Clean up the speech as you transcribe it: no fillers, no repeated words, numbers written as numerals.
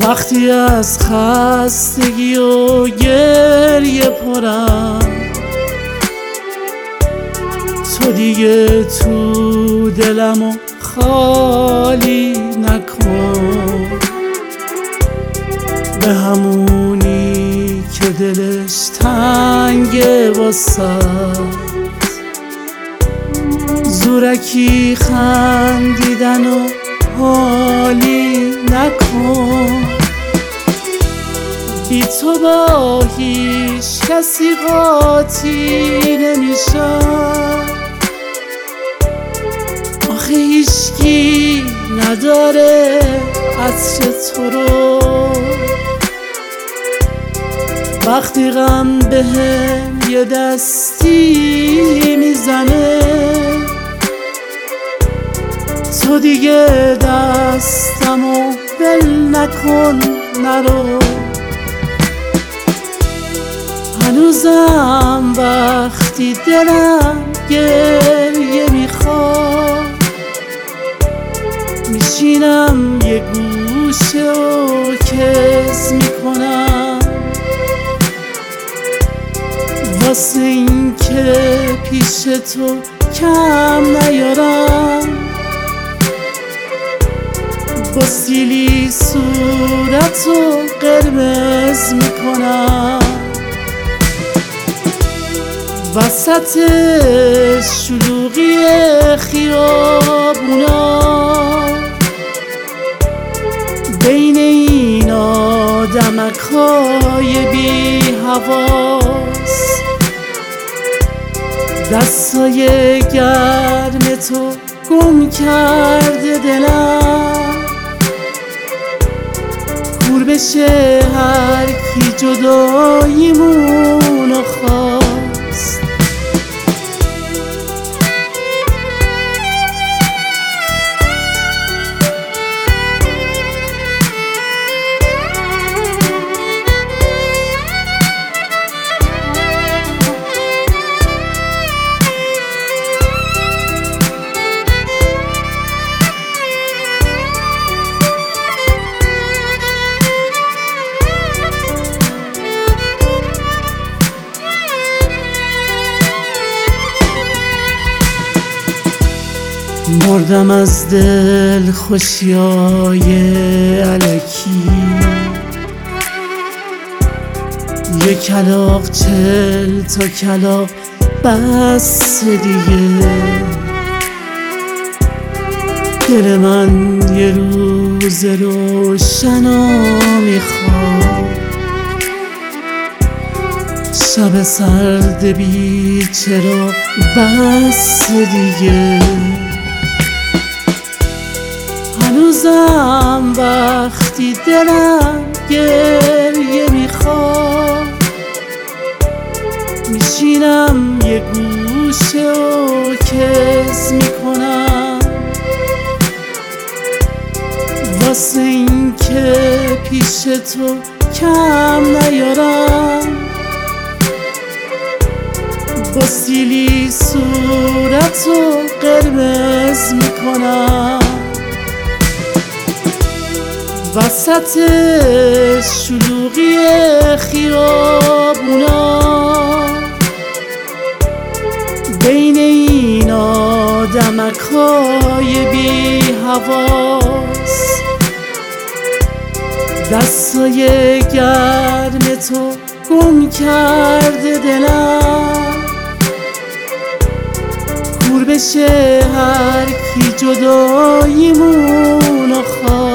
وقتی از خستگی و گریه پرم، تو دیگه تو دلمو خالی نکن. به همونی که دلش تنگه واسد، زورکی خندیدن و حالی نکن. بی تو با هیچ کسی قاطی نمیشم، آخه هیچکی نداره عطر تو رو. وقتی غم بهم یه دستی میزنه، تو دیگه دستمو ول نکن نرو. هنوزم وقتی دلم گریه میخواد، میشینم یه گوشه و کس میکنم، واسه این که پیش تو کم نیارم. با سیلی صورتو قرمز میکنم، وسط شلوغی خیابونا، بین این آدمکای بی حواس. دستای گرم تو گم کرده دلم، کور بشه هر کی جداییمونو خواست. مردم از دل خوشیای الکی، یه کلاغ 40 تا کلاغ بس دیگه. دل من یه روز روشنا میخواد، شب سرد بی چرا بس دیگه. هنوزم وقتی دلم گریه میخواد، میشینم یه گوشه و کس میکنم، واسه این که پیش تو کم نیارم. با سیلی صورتو قرمز میکنم، وسط شلوغی خیابونا، بین این آدمکای بی حواس. دستای گرم تو گم کرده دلم، کور بشه هر کی جداییمونو خواست.